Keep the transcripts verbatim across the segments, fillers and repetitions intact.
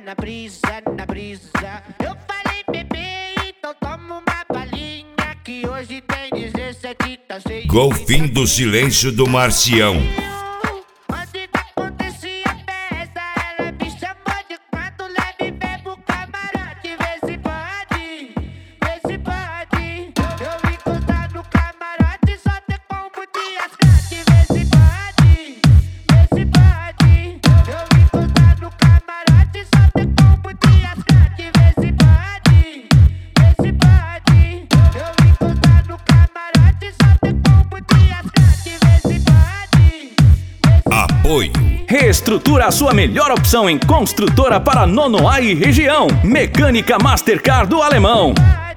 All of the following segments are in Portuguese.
na brisa, na brisa. Eu falei, bebê, então toma uma balinha, que hoje tem dezessete, tá cheio. Golfinho do Silêncio do Marcião. Onde acontecia a festa, ela me chamou de quando leve bebo camarote. Vê se pode, vê se pode. Eu encostar no camarote, só ter combo de ascate. Vê se pode, vê se pode. Eu encostar no camarote, só ter combo de ascate. Vê se pode, vê se pode. Eu encostar no camarote, só ter combo de ascate. Vê se pode. Apoio. Reestrutura a sua melhor opção em construtora para Nonoá e região. Mecânica Mastercard do Alemão.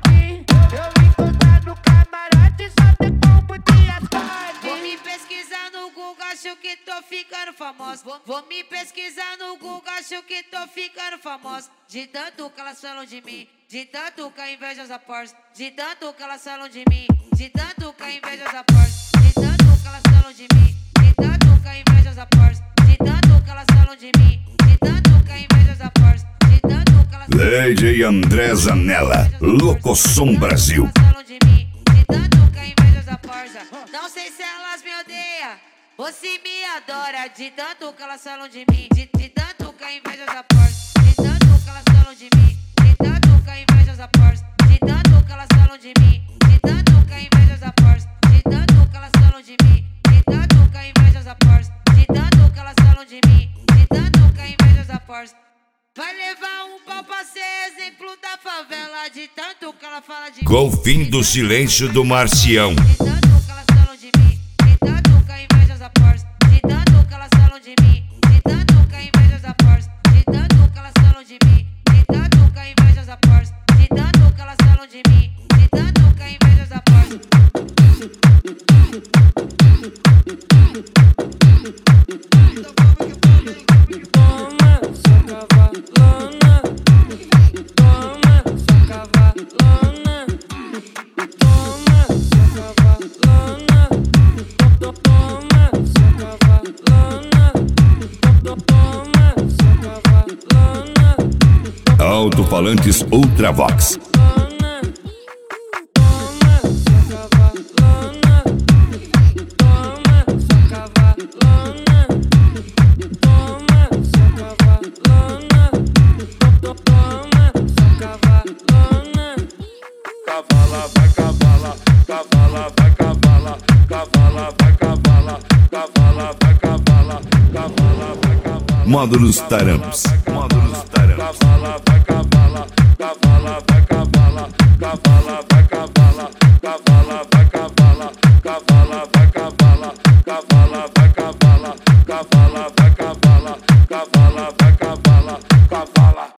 Vou me pesquisar no Google, acho que tô ficando famosa. Vou, vou me pesquisar no Google, acho que tô ficando famosa. De tanto que elas falam de mim, de tanto que a inveja as aporta. De tanto que elas falam de mim, de tanto que a inveja as aporta. De tanto que elas falam de mim, de tanto que a inveja as aporta. De tanto que elas falam de mim, de tanto que a inveja as aporta. De tanto que elas D J André Zanella, Locosom Brasil. Não sei se elas me odeiam ou se me adora. De tanto que elas falam de mim, de, de tanto que a inveja as aporta. De tanto que elas falam de mim, de tanto que a inveja as aporta. De tanto que elas falam de mim, de tanto que a inveja as aporta. De tanto que elas falam de mim, de tanto que a inveja as aporta. De tanto que elas falam de mim, de tanto que a inveja as aporta. Vai levar um pau pra ser exemplo da favela. De tanto que ela fala de mim. Golfinho do Silêncio do Marcião. De tanto que elas falam de mim, de tanto que a inveja as aporta. De tanto que elas falam de mim, de tanto que a inveja as aporta. De tanto que elas falam de mim, de tanto que a inveja as aporta. De tanto que elas falam de mim, de tanto que a inveja as aporta. Alto-falantes Ultravox. Cavala, vai cavala, cavala, vai cavala, cavala, vai cavala, cavala, vai cavala, cavala, vai cavala. Módulos Taramps. Módulos Taramps. Cavala, vai cavala, cavala, vai cavala, cavala, vai cavala, cavala, vai cavala, cavala, vai cavala, cavala, vai cavala, cavala, vai cavala, cavala.